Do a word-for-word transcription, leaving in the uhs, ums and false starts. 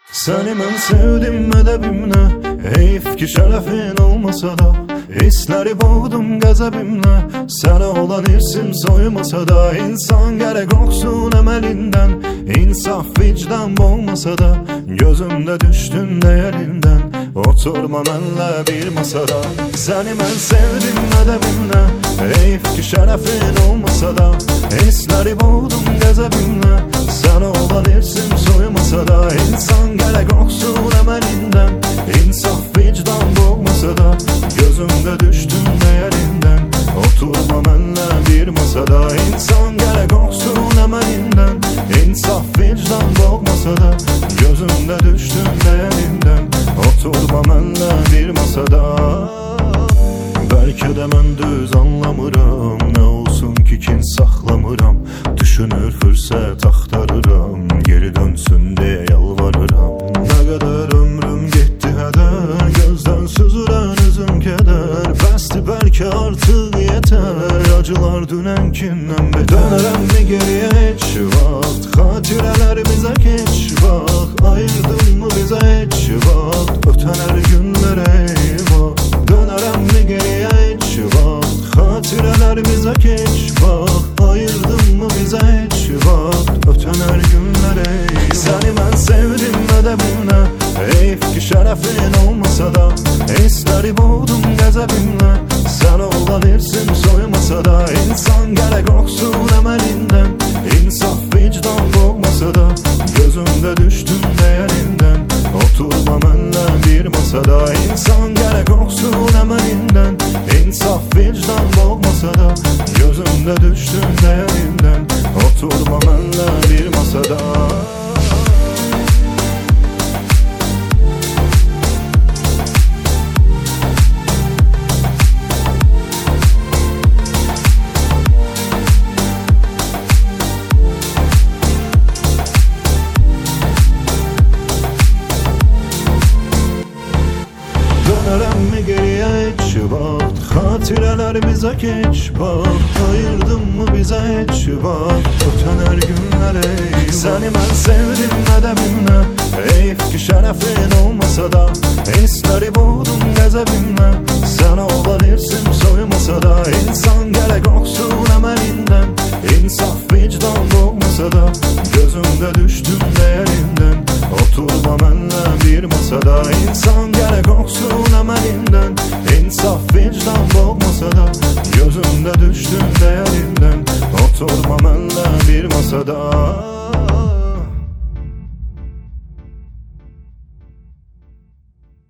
Seni mən sevdim ədəbimlə, heyf ki şərəfin olmasa da, hissləri boğdum qəzəbimlə, sənə olan hirsim soymasa da, insan gərək qorxsun əməlindən, insaf vicdan olmasa da, gözümdə düşdün dəyərindən, oturma mənlə bir masada. Səni mən sevdim ədəbimlə, heyf ki şərəfin olmasa da, hissləri boğdum qəzəbimlə, sənə olan hirsim soymasa da, insan gərək qorxsun əməlindən, insaf vicdan boğmasa da, gözümdə düşdün dəyərindən, oturma mənlə bir masada. İnsan gərək qorxsun əməlindən, insaf vicdan boğmasa da, gözümdə düşdün dəyərindən, oturma mənlə bir masada. Bəlkə də mən düz anlamıram, nə olsun ki kin saxlamıram, düşünür fürsət axtarıram, geri dönsün deyə yalvarıram. Nə qədər ömrüm getdi hədər, gözdən süzülən üzüm kədər, bəsdir bəlkə artıq yetər, acılar dünənkindən betər. Dönərəm mi geriyə heç vaxt, xatirələrimizə keç vaxt, ayırdın mı bizə heç vaxt, ötən hər günlərə eyvah. Dönərəm mi geriyə heç vaxt, xatirələrimizə keç vaxt, ayırdın mı bizə heç vaxt, ötən hər günlərə eyvah. Səni mən sevdim ədəbimlə, heyf ki şərəfin olmasa da, hissləri boğdum qəzəbimlə, sənə olan hirsim soymasa da, insan gərək qorxsun əməlindən, insaf vicdan boğmasa da, gözümdə düşdün dəyərindən, oturma mənlə bir masada. İnsan gərək qorxsun əməlindən, insaf vicdan boğmasa da, gözümdə düşdün dəyərindən, oturma mənlə bir masada. Dönərəm mi geriyə heç vaxt, xatirələrimizə keç vaxt, ayırdın mı bizə heç vaxt, ötən hər günlərə eyvah. Səni mən sevdim ədəbimlə, heyf ki şərəfin olmasa da, hissləri boğdum qəzəbimlə, sənə olan hirsim soymasa da, insan gərək qorxsun əməlindən, insaf vicdan boğmasa da, gözümdə düşdün dəyərindən, oturma mənlə bir masada. İnsan gərək qorxsun əməlindən, insaf vicdan boğmasa da, gözümdə düşdün dəyərindən, oturma mənlə bir masada.